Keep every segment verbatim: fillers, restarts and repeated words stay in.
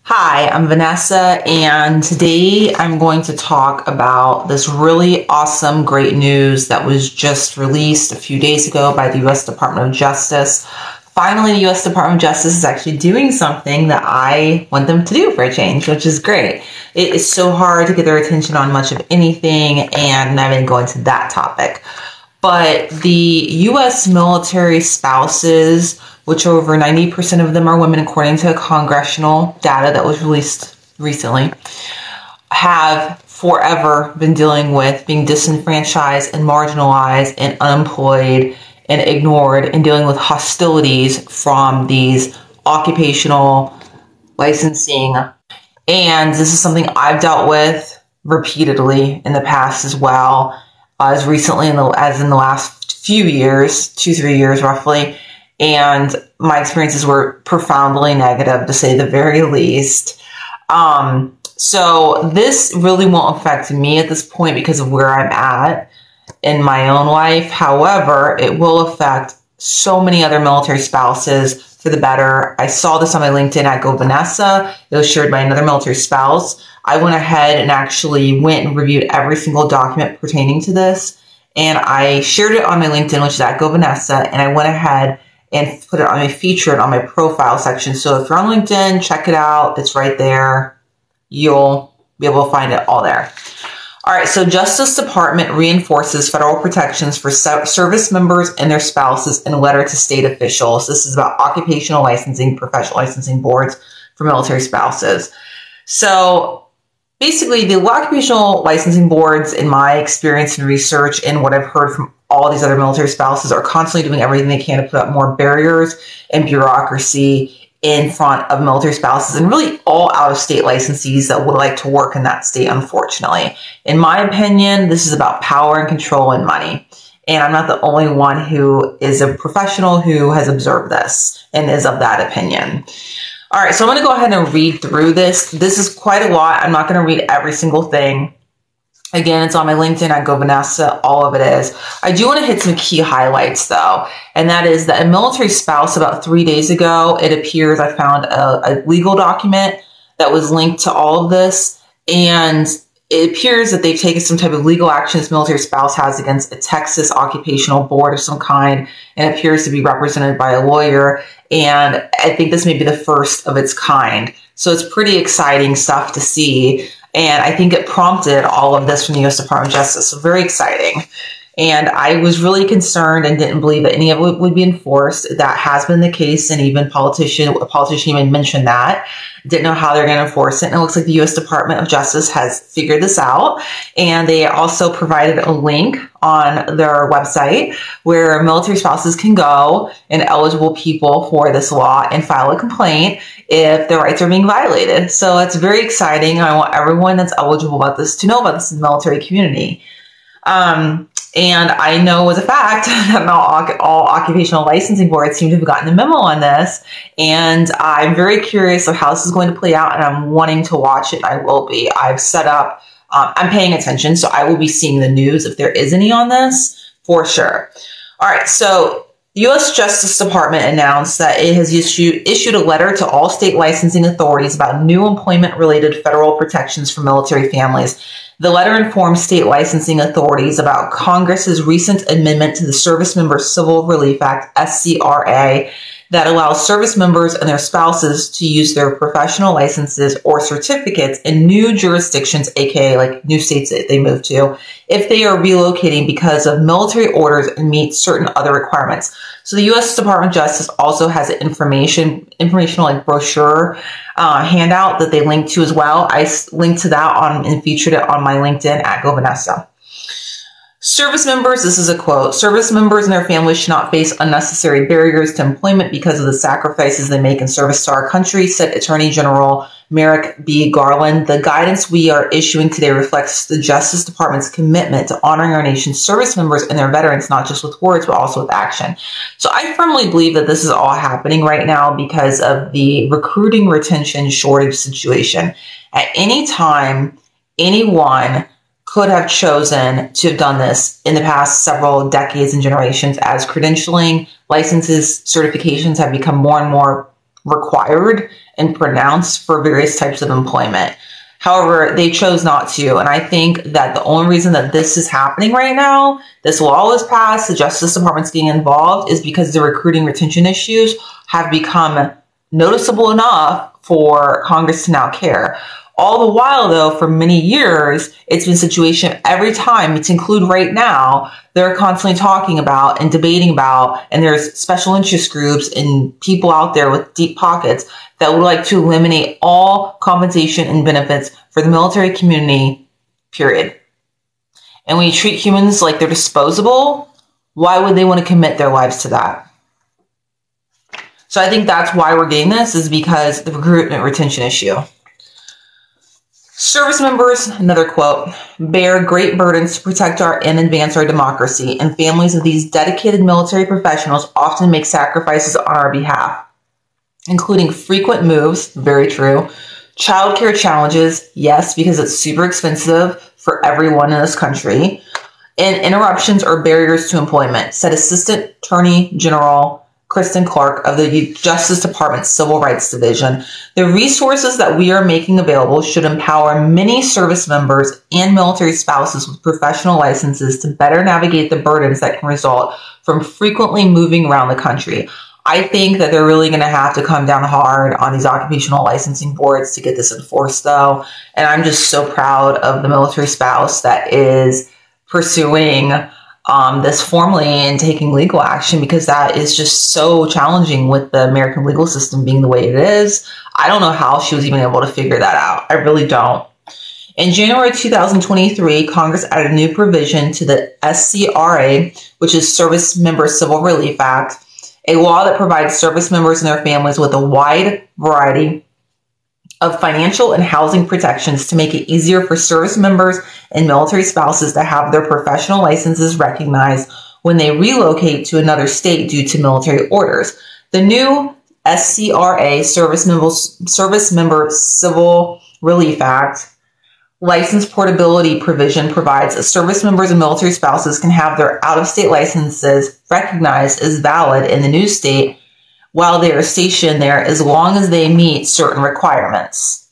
Hi, I'm Vanessa, and today I'm going to talk about this really awesome, great news that was just released a few days ago by the U S Department of Justice. Finally, the U S Department of Justice is actually doing something that I want them to do for a change, which is great. It is so hard to get their attention on much of anything, and I'm not even going to that topic. But the U S military spouses, which over ninety percent of them are women, according to congressional data that was released recently, have forever been dealing with being disenfranchised and marginalized and unemployed and ignored and dealing with hostilities from these occupational licensing. And this is something I've dealt with repeatedly in the past as well, as recently in the, as in the last few years, two, three years roughly. And my experiences were profoundly negative, to say the very least. Um, so this really won't affect me at this point because of where I'm at in my own life. However, it will affect so many other military spouses for the better. I saw this on my LinkedIn at Go Vanessa. It was shared by another military spouse. I went ahead and actually went and reviewed every single document pertaining to this. And I shared it on my LinkedIn, which is at Go Vanessa. And I went ahead and put it on my featured on my profile section. So if you're on LinkedIn, check it out. It's right there. You'll be able to find it all there. All right. So Justice Department reinforces federal protections for service members and their spouses in a letter to state officials. This is about occupational licensing, professional licensing boards for military spouses. So basically, the occupational licensing boards, in my experience and research and what I've heard from all these other military spouses, are constantly doing everything they can to put up more barriers and bureaucracy in front of military spouses and really all out-of-state licensees that would like to work in that state, unfortunately. In my opinion, this is about power and control and money. And I'm not the only one who is a professional who has observed this and is of that opinion. All right, so I'm going to go ahead and read through this. This is quite a lot. I'm not going to read every single thing. Again, it's on my LinkedIn at Go Vanessa. All of it is. I do want to hit some key highlights, though, and that is that a military spouse about three days ago, it appears I found a, a legal document that was linked to all of this, and it appears that they've taken some type of legal action this military spouse has against a Texas occupational board of some kind, and it appears to be represented by a lawyer. And I think this may be the first of its kind. So it's pretty exciting stuff to see. And I think it prompted all of this from the U S Department of Justice. So very exciting. And I was really concerned and didn't believe that any of it would be enforced. That has been the case. And even politician, a politician even mentioned that. Didn't know how they're going to enforce it. And it looks like the U S Department of Justice has figured this out. And they also provided a link on their website where military spouses can go and eligible people for this law and file a complaint if their rights are being violated. So it's very exciting. I want everyone that's eligible about this to know about this in the military community. Um, And I know as a fact that not all occupational licensing boards seem to have gotten the memo on this. And I'm very curious of how this is going to play out, and I'm wanting to watch it. I will be. I've set up, um, I'm paying attention, so I will be seeing the news if there is any on this for sure. All right, so the U S Justice Department announced that it has issued, issued a letter to all state licensing authorities about new employment-related federal protections for military families. The letter informs state licensing authorities about Congress's recent amendment to the Service Member Civil Relief Act, S C R A, that allows service members and their spouses to use their professional licenses or certificates in new jurisdictions, aka like new states that they move to, if they are relocating because of military orders and meet certain other requirements. So the U S Department of Justice also has an information, informational like brochure uh, handout that they link to as well. I linked to that on and featured it on my LinkedIn at Go Vanessa. Service members, this is a quote, service members and their families should not face unnecessary barriers to employment because of the sacrifices they make in service to our country, said Attorney General Merrick B. Garland. The guidance we are issuing today reflects the Justice Department's commitment to honoring our nation's service members and their veterans, not just with words, but also with action. So I firmly believe that this is all happening right now because of the recruiting retention shortage situation. At any time, anyone could have chosen to have done this in the past several decades and generations as credentialing, licenses, certifications have become more and more required and pronounced for various types of employment. However, they chose not to. And I think that the only reason that this is happening right now, this law was passed, the Justice Department's getting involved, is because the recruiting retention issues have become noticeable enough for Congress to now care. All the while, though, for many years, it's been a situation every time, to include right now, they're constantly talking about and debating about, and there's special interest groups and people out there with deep pockets that would like to eliminate all compensation and benefits for the military community, period. And when you treat humans like they're disposable, why would they want to commit their lives to that? So I think that's why we're getting this, is because the recruitment retention issue. Service members, another quote, bear great burdens to protect our and advance our democracy, and families of these dedicated military professionals often make sacrifices on our behalf, including frequent moves, very true, childcare challenges, yes, because it's super expensive for everyone in this country, and interruptions or barriers to employment, said Assistant Attorney General Kristen Clark of the Justice Department's Civil Rights Division. The resources that we are making available should empower many service members and military spouses with professional licenses to better navigate the burdens that can result from frequently moving around the country. I think that they're really going to have to come down hard on these occupational licensing boards to get this enforced, though. And I'm just so proud of the military spouse that is pursuing Um, this formally and taking legal action, because that is just so challenging with the American legal system being the way it is. I don't know how she was even able to figure that out. I really don't. In January two thousand twenty-three, Congress added a new provision to the S C R A, which is Service Member Civil Relief Act, a law that provides service members and their families with a wide variety of financial and housing protections to make it easier for service members and military spouses to have their professional licenses recognized when they relocate to another state due to military orders. The new S C R A, Service Member, Service Member Civil Relief Act, license portability provision provides that service members and military spouses can have their out-of-state licenses recognized as valid in the new state while they are stationed there, as long as they meet certain requirements.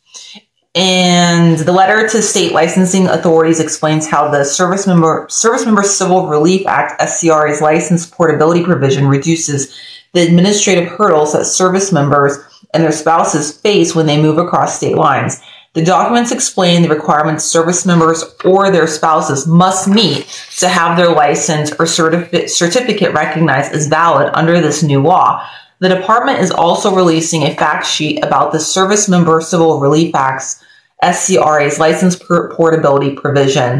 And the letter to state licensing authorities explains how the Service Member Service Member Civil Relief Act, S C R A's license portability provision, reduces the administrative hurdles that service members and their spouses face when they move across state lines. The documents explain the requirements service members or their spouses must meet to have their license or certificate certificate recognized as valid under this new law. The department is also releasing a fact sheet about the Service Member Civil Relief Act's, S C R A's license portability provision.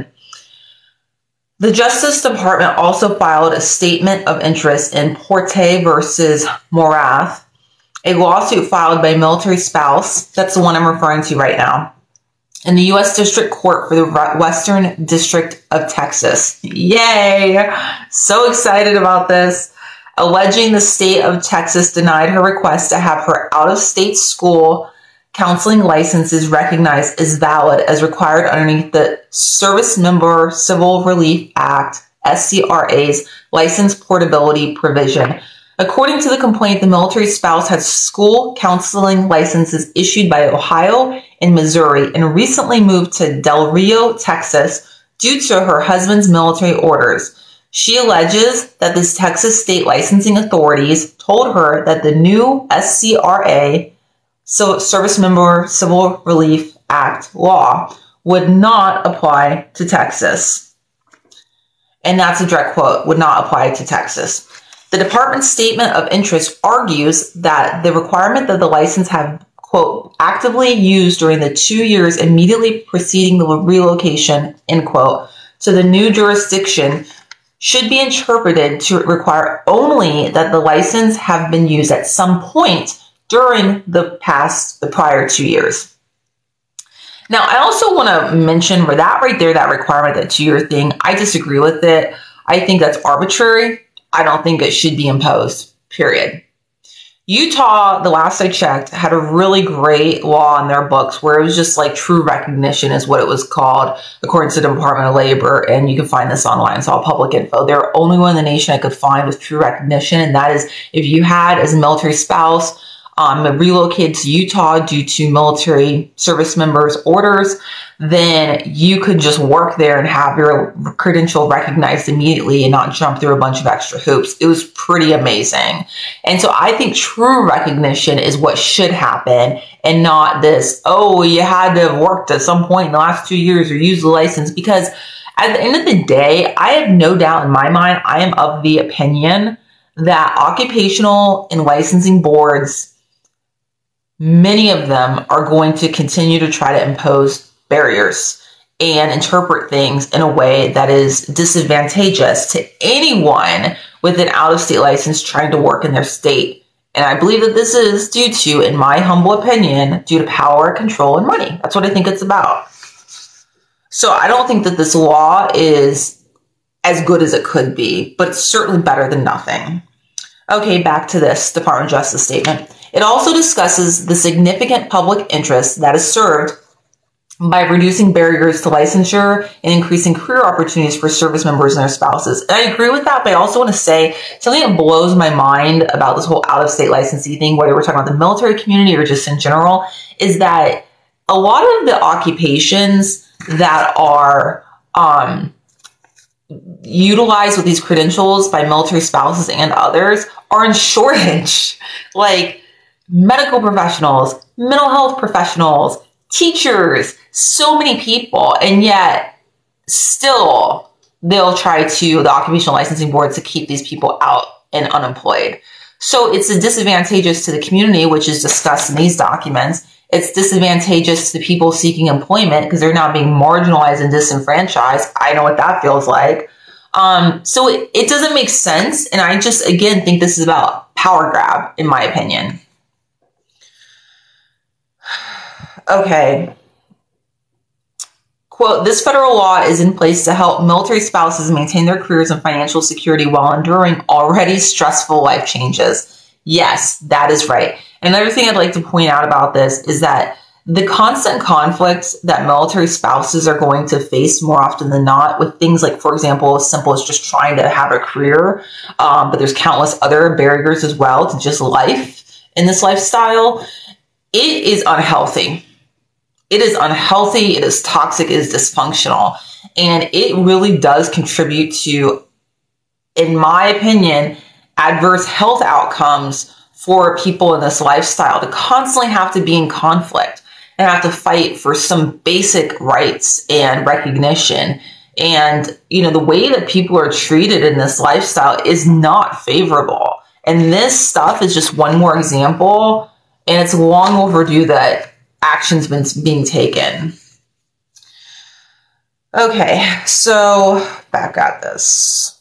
The Justice Department also filed a statement of interest in Porte versus Morath, a lawsuit filed by a military spouse, that's the one I'm referring to right now, in the U S District Court for the Western District of Texas. Yay! So excited about this. Alleging the state of Texas denied her request to have her out-of-state school counseling licenses recognized as valid as required underneath the Service Member Civil Relief Act, S C R A's license portability provision. According to the complaint, the military spouse had school counseling licenses issued by Ohio and Missouri and recently moved to Del Rio, Texas, due to her husband's military orders. She alleges that the Texas state licensing authorities told her that the new S C R A, so Service Member Civil Relief Act law, would not apply to Texas. And that's a direct quote, would not apply to Texas. The department's statement of interest argues that the requirement that the license have, quote, actively used during the two years immediately preceding the relocation, end quote, to the new jurisdiction should be interpreted to require only that the license have been used at some point during the past, the prior two years. Now, I also want to mention where that right there, that requirement, that two-year thing, I disagree with it. I think that's arbitrary. I don't think it should be imposed, period. Utah, the last I checked, had a really great law in their books where it was just like true recognition is what it was called, according to the Department of Labor, and you can find this online. It's all public info. They're the only one in the nation I could find with true recognition, and that is if you had, as a military spouse, um, relocated to Utah due to military service members' orders, then you could just work there and have your credential recognized immediately and not jump through a bunch of extra hoops. It was pretty amazing. And so I think true recognition is what should happen, and not this, oh, you had to have worked at some point in the last two years or use the license. Because at the end of the day, I have no doubt in my mind, I am of the opinion that occupational and licensing boards, many of them are going to continue to try to impose barriers and interpret things in a way that is disadvantageous to anyone with an out-of-state license trying to work in their state. And I believe that this is due to, in my humble opinion, due to power, control, and money. That's what I think it's about. So I don't think that this law is as good as it could be, but it's certainly better than nothing. Okay, back to this Department of Justice statement. It also discusses the significant public interest that is served by reducing barriers to licensure and increasing career opportunities for service members and their spouses. And I agree with that, but I also want to say something that blows my mind about this whole out-of-state licensing thing, whether we're talking about the military community or just in general, is that a lot of the occupations that are um, utilized with these credentials by military spouses and others are in shortage, like medical professionals, mental health professionals, teachers, so many people, and yet still they'll try to, the occupational licensing board, to keep these people out and unemployed. So it's a disadvantageous to the community, which is discussed in these documents. It's disadvantageous to people seeking employment because they're now being marginalized and disenfranchised. I know what that feels like. Um, so it, it doesn't make sense. And I just, again, think this is about power grab, in my opinion. Okay. Quote, this federal law is in place to help military spouses maintain their careers and financial security while enduring already stressful life changes. Yes, that is right. Another thing I'd like to point out about this is that the constant conflicts that military spouses are going to face more often than not with things like, for example, as simple as just trying to have a career, um, but there's countless other barriers as well to just life in this lifestyle. It is unhealthy. It is unhealthy, it is toxic, it is dysfunctional, and it really does contribute to, in my opinion, adverse health outcomes for people in this lifestyle to constantly have to be in conflict and have to fight for some basic rights and recognition. And, you know, the way that people are treated in this lifestyle is not favorable. And this stuff is just one more example, and it's long overdue that action's been being taken. Okay, so back at this.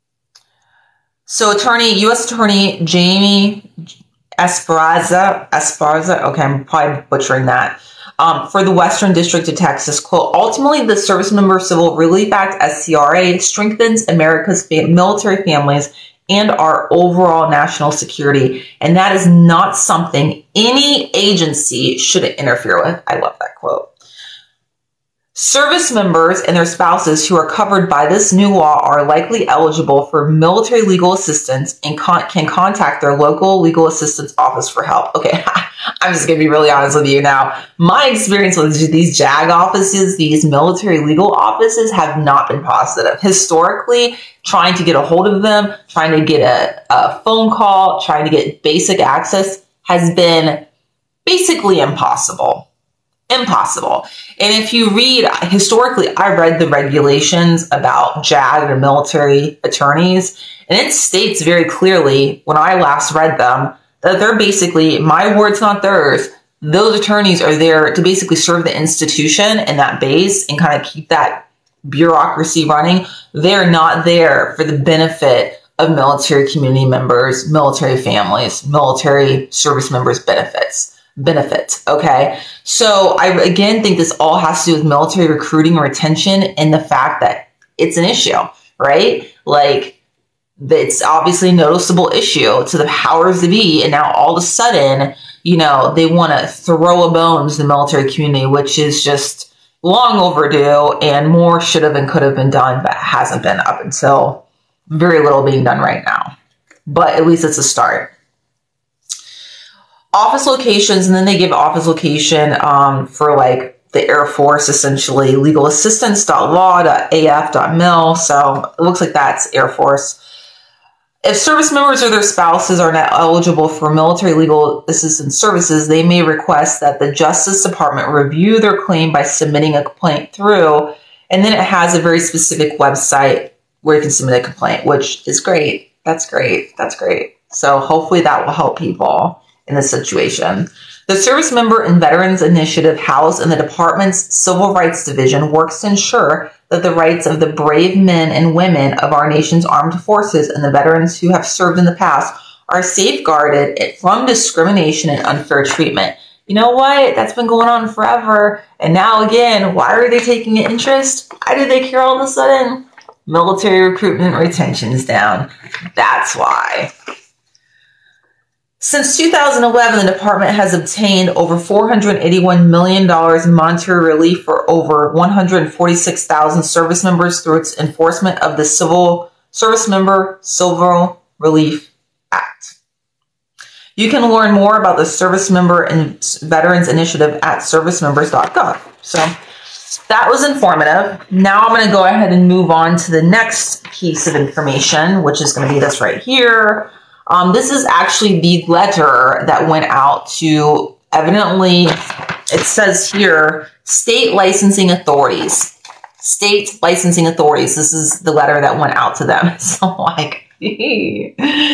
So attorney, U S Attorney Jamie Esparza, Esparza, okay, I'm probably butchering that, um, for the Western District of Texas, quote, ultimately the Service Member Civil Relief Act, S C R A, strengthens America's fam- military families and our overall national security. And that is not something any agency should interfere with. I love that quote. Service members and their spouses who are covered by this new law are likely eligible for military legal assistance and con- can contact their local legal assistance office for help. Okay, I'm just going to be really honest with you now. My experience with these JAG offices, these military legal offices, have not been positive. Historically, trying to get a hold of them, trying to get a, a phone call, trying to get basic access has been basically impossible. Impossible. And if you read, historically, I read the regulations about JAG or military attorneys, and it states very clearly when I last read them that they're basically, my words, not theirs, those attorneys are there to basically serve the institution and that base and kind of keep that bureaucracy running. They're not there for the benefit of military community members, military families, military service members' benefits. benefits. Okay. So I again think this all has to do with military recruiting and retention and the fact that it's an issue, right? Like it's obviously a noticeable issue to the powers that be. And now all of a sudden, you know, they want to throw a bone to the military community, which is just long overdue and more should have and could have been done, but hasn't been up until very little being done right now. But at least it's a start. office locations, and then they give office location um, for like the Air Force, essentially, legal assistance dot law dot A F dot mil. So it looks like that's Air Force. If service members or their spouses are not eligible for military legal assistance services, they may request that the Justice Department review their claim by submitting a complaint through, and then it has a very specific website where you can submit a complaint, which is great. That's great. That's great. So hopefully that will help people in this situation. The Service Member and Veterans Initiative, housed in the Department's Civil Rights Division, works to ensure that the rights of the brave men and women of our nation's armed forces and the veterans who have served in the past are safeguarded from discrimination and unfair treatment. You know what? That's been going on forever. And now again, why are they taking an interest? Why do they care all of a sudden? Military recruitment retention is down. That's why. Since two thousand eleven, the department has obtained over four hundred eighty-one million dollars in monetary relief for over one hundred forty-six thousand service members through its enforcement of the Civil Service Member Civil Relief Act. You can learn more about the Service Member and Veterans Initiative at service members dot gov. So that was informative. Now I'm going to go ahead and move on to the next piece of information, which is going to be this right here. Um, this is actually the letter that went out to, evidently, it says here, state licensing authorities. State licensing authorities. This is the letter that went out to them. So I'm like, yay!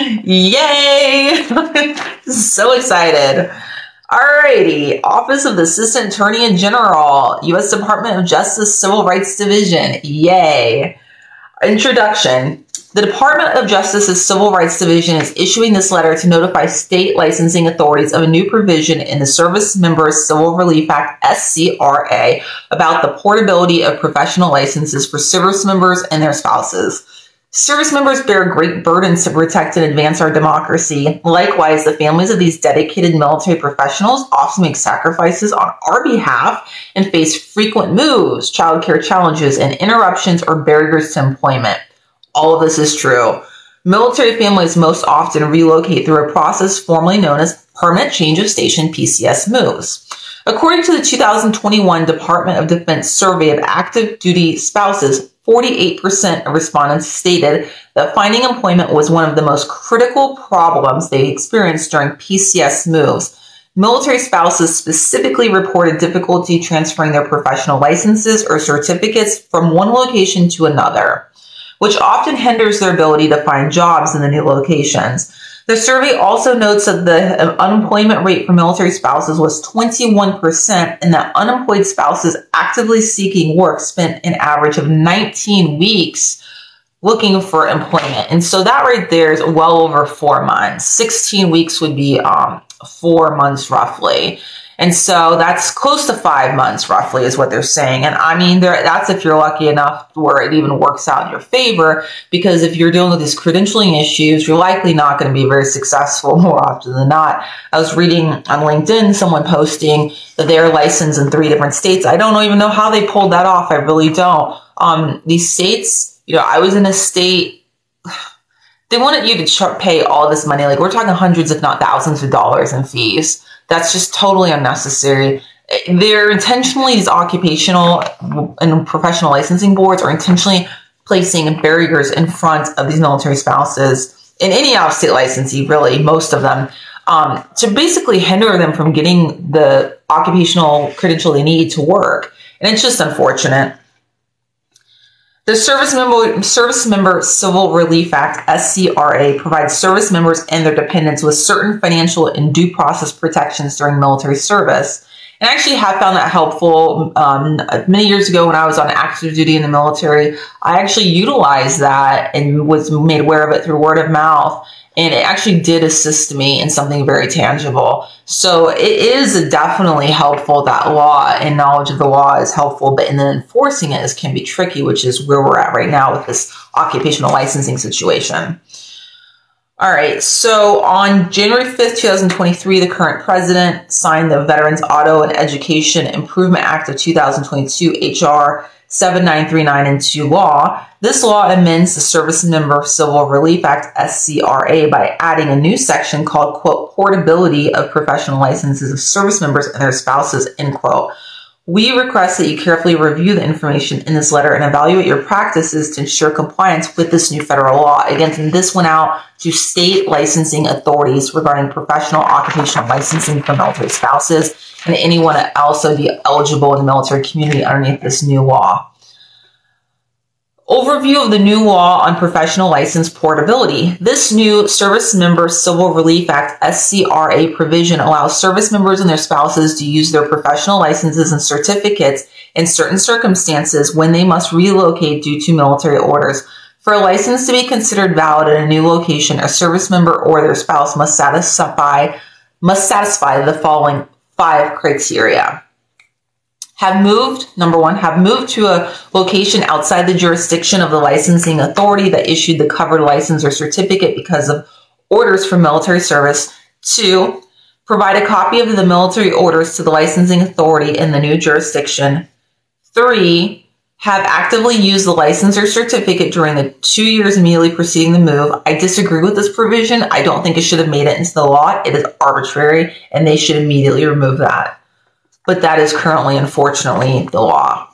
So excited. Alrighty. Office of the Assistant Attorney General, U S Department of Justice, Civil Rights Division. Yay. Introduction. The Department of Justice's Civil Rights Division is issuing this letter to notify state licensing authorities of a new provision in the Service Members Civil Relief Act, S C R A, about the portability of professional licenses for service members and their spouses. Service members bear great burdens to protect and advance our democracy. Likewise, the families of these dedicated military professionals often make sacrifices on our behalf and face frequent moves, childcare challenges, and interruptions or barriers to employment. All of this is true. Military families most often relocate through a process formerly known as Permanent Change of Station, P C S moves. According to the two thousand twenty-one Department of Defense survey of active duty spouses, forty-eight percent of respondents stated that finding employment was one of the most critical problems they experienced during P C S moves. Military spouses specifically reported difficulty transferring their professional licenses or certificates from one location to another, which often hinders their ability to find jobs in the new locations. The survey also notes that the unemployment rate for military spouses was twenty-one percent, and that unemployed spouses actively seeking work spent an average of nineteen weeks looking for employment. And so that right there is well over four months. sixteen weeks would be um, four months roughly. And so that's close to five months roughly is what they're saying. And I mean, that's if you're lucky enough where it even works out in your favor, because if you're dealing with these credentialing issues, you're likely not going to be very successful more often than not. I was reading on LinkedIn, someone posting that they're licensed in three different states. I don't even know how they pulled that off. I really don't. Um, these states, you know, I was in a state, they wanted you to pay all this money. Like we're talking hundreds, if not thousands of dollars in fees. That's just totally unnecessary. They're intentionally, these occupational and professional licensing boards are intentionally placing barriers in front of these military spouses in any out-of-state licensee, really, most of them, um, to basically hinder them from getting the occupational credential they need to work. And it's just unfortunate. The Service Member, Service Member Civil Relief Act, S C R A, provides service members and their dependents with certain financial and due process protections during military service. And I actually have found that helpful. Um, many years ago when I was on active duty in the military, I actually utilized that and was made aware of it through word of mouth. And it actually did assist me in something very tangible. So it is definitely helpful. That law and knowledge of the law is helpful, but in then enforcing it is, can be tricky, which is where we're at right now with this occupational licensing situation. All right, so on January fifth, two thousand twenty-three, the current president signed the Veterans Auto and Education Improvement Act of two thousand twenty-two, H R seven nine three nine into law. This law amends the Service Member Civil Relief Act, S C R A, by adding a new section called, quote, portability of professional licenses of service members and their spouses, end quote. We request that you carefully review the information in this letter and evaluate your practices to ensure compliance with this new federal law. Again, this went out to state licensing authorities regarding professional occupational licensing for military spouses and anyone else that would be eligible in the military community underneath this new law. Overview of the new law on professional license portability. This new Service Member Civil Relief Act, S C R A provision allows service members and their spouses to use their professional licenses and certificates in certain circumstances when they must relocate due to military orders. For a license to be considered valid at a new location, a service member or their spouse must satisfy, must satisfy the following five criteria. Have moved, number one, have moved to a location outside the jurisdiction of the licensing authority that issued the covered license or certificate because of orders for military service. Two, provide a copy of the military orders to the licensing authority in the new jurisdiction. Three, have actively used the license or certificate during the two years immediately preceding the move. I disagree with this provision. I don't think it should have made it into the law. It is arbitrary, and they should immediately remove that. But that is currently, unfortunately, the law.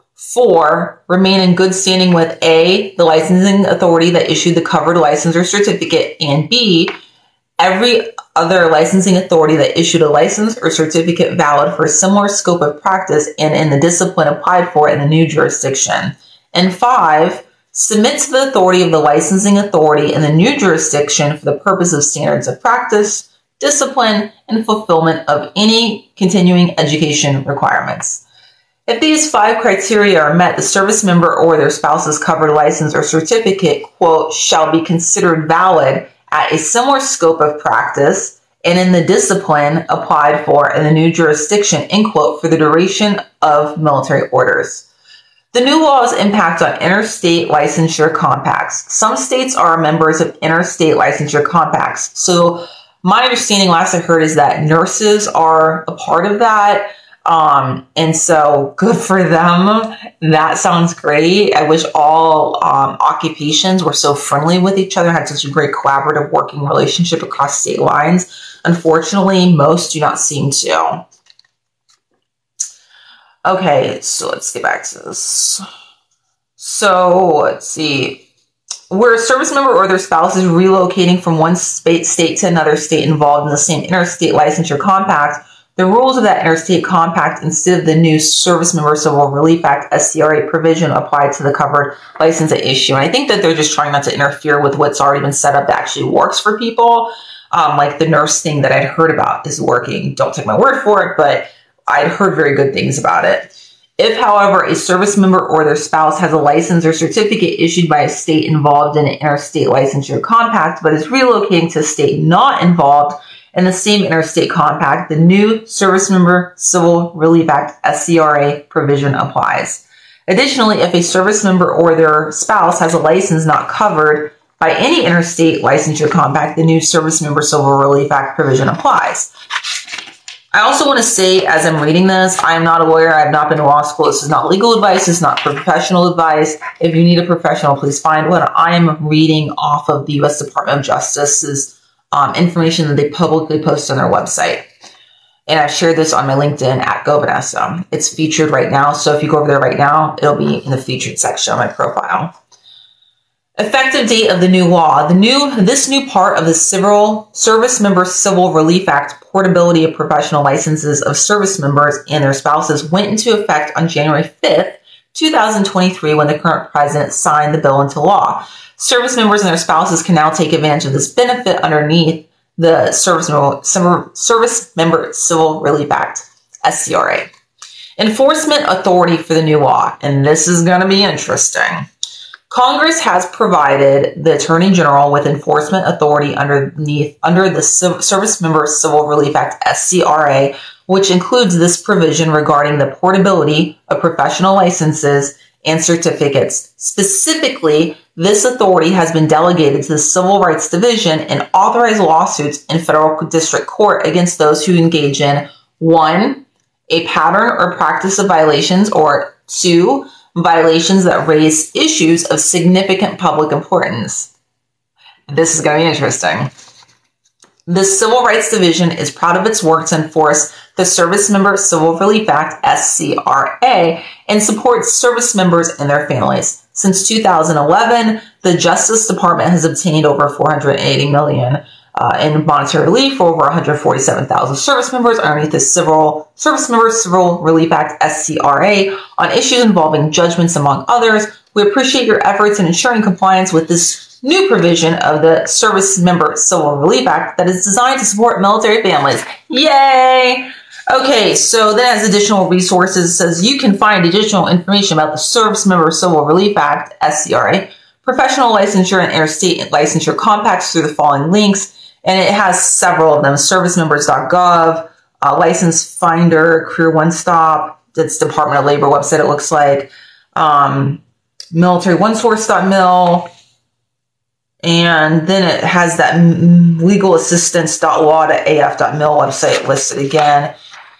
Four, remain in good standing with A, the licensing authority that issued the covered license or certificate, and B, every other licensing authority that issued a license or certificate valid for a similar scope of practice and in the discipline applied for in the new jurisdiction. And five, submit to the authority of the licensing authority in the new jurisdiction for the purpose of standards of practice, discipline, and fulfillment of any continuing education requirements. If these five criteria are met, the service member or their spouse's covered license or certificate, quote, shall be considered valid at a similar scope of practice and in the discipline applied for in the new jurisdiction, end quote, for the duration of military orders. The new law's impact on interstate licensure compacts. Some states are members of interstate licensure compacts. So my understanding, last I heard, is that nurses are a part of that. Um, and so good for them. That sounds great. I wish all um, occupations were so friendly with each other, had such a great collaborative working relationship across state lines. Unfortunately, most do not seem to. Okay, so let's get back to this. So let's see. Where a service member or their spouse is relocating from one state to another state involved in the same interstate licensure compact, the rules of that interstate compact instead of the new Service Member Civil Relief Act, S C R A provision applied to the covered license at issue. And I think that they're just trying not to interfere with what's already been set up that actually works for people. Um, like the nurse thing that I'd heard about is working. Don't take my word for it, but I'd heard very good things about it. If, however, a service member or their spouse has a license or certificate issued by a state involved in an interstate licensure compact, but is relocating to a state not involved in the same interstate compact, the new Service Member Civil Relief Act, S C R A provision applies. Additionally, if a service member or their spouse has a license not covered by any interstate licensure compact, the new Service Member Civil Relief Act provision applies. I also want to say, as I'm reading this, I am not a lawyer. I have not been to law school. This is not legal advice. This is not professional advice. If you need a professional, please find one. I am reading off of the U S Department of Justice's um, information that they publicly post on their website. And I've shared this on my LinkedIn at GoVanessa. It's featured right now. So if you go over there right now, it'll be in the featured section of my profile. Effective date of the new law. The new, this new part of the Civil Service Member Civil Relief Act, portability of professional licenses of service members and their spouses, went into effect on January fifth, two thousand twenty-three, when the current president signed the bill into law. Service members and their spouses can now take advantage of this benefit underneath the Service Member, Service Member Civil Relief Act, S C R A. Enforcement authority for the new law, and this is going to be interesting. Congress has provided the Attorney General with enforcement authority underneath under the Service Member Civil Relief Act, S C R A, which includes this provision regarding the portability of professional licenses and certificates. Specifically, this authority has been delegated to the Civil Rights Division and authorized lawsuits in federal district court against those who engage in one, a pattern or practice of violations, or two, violations that raise issues of significant public importance. This is going to be interesting. The Civil Rights Division is proud of its work to enforce the Service Member Civil Relief Act, S C R A, and supports service members and their families. Since two thousand eleven, the Justice Department has obtained over four hundred eighty million dollars uh, in monetary relief for over one hundred forty-seven thousand service members underneath the Civil Service Member Civil Relief Act, S C R A, on issues involving judgments, among others. We appreciate your efforts in ensuring compliance with this new provision of the Service Member Civil Relief Act that is designed to support military families. Yay! Okay, so then as additional resources, it says you can find additional information about the Service Member Civil Relief Act, S C R A, professional licensure and interstate licensure compacts through the following links, and it has several of them: service members dot gov, uh, License Finder, Career One Stop, that's Department of Labor website it looks like, um, military one source dot mil, and then it has that legal assistance dot law dot A F dot mil website listed again.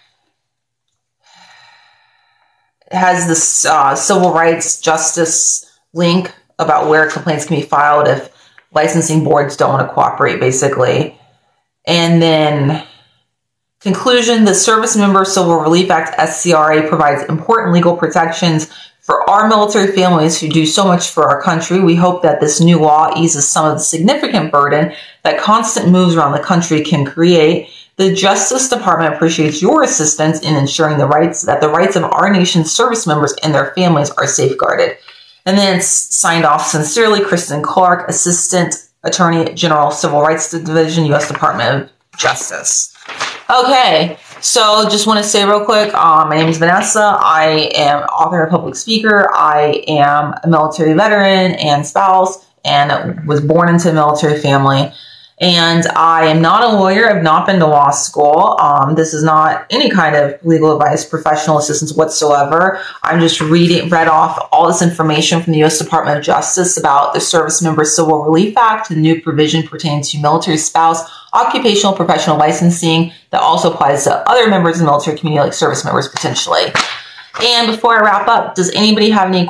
It has this uh, civil rights justice link about where complaints can be filed if licensing boards don't want to cooperate, basically. And then conclusion, the Service Member Civil Relief Act, S C R A, provides important legal protections for our military families who do so much for our country. We hope that this new law eases some of the significant burden that constant moves around the country can create. The Justice Department appreciates your assistance in ensuring the rights that the rights of our nation's service members and their families are safeguarded. And then it's signed off sincerely, Kristen Clark, Assistant Attorney General, Civil Rights Division, U S Department of Justice. Okay, so just want to say real quick, um, my name is Vanessa. I am author and public speaker. I am a military veteran and spouse and was born into a military family. And I am not a lawyer. I've not been to law school. Um, this is not any kind of legal advice, professional assistance whatsoever. I'm just reading, read off all this information from the U S Department of Justice about the Service Member Civil Relief Act, the new provision pertaining to military spouse, occupational professional licensing that also applies to other members of the military community, like service members potentially. And before I wrap up, does anybody have any